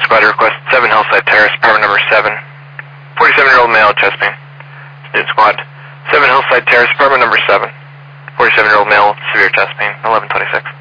provider request 7 Hillside Terrace, apartment number 7. 47-year-old male, chest pain. Student squad. 7 Hillside Terrace, apartment number 7. 47-year-old male, severe chest pain, 1126.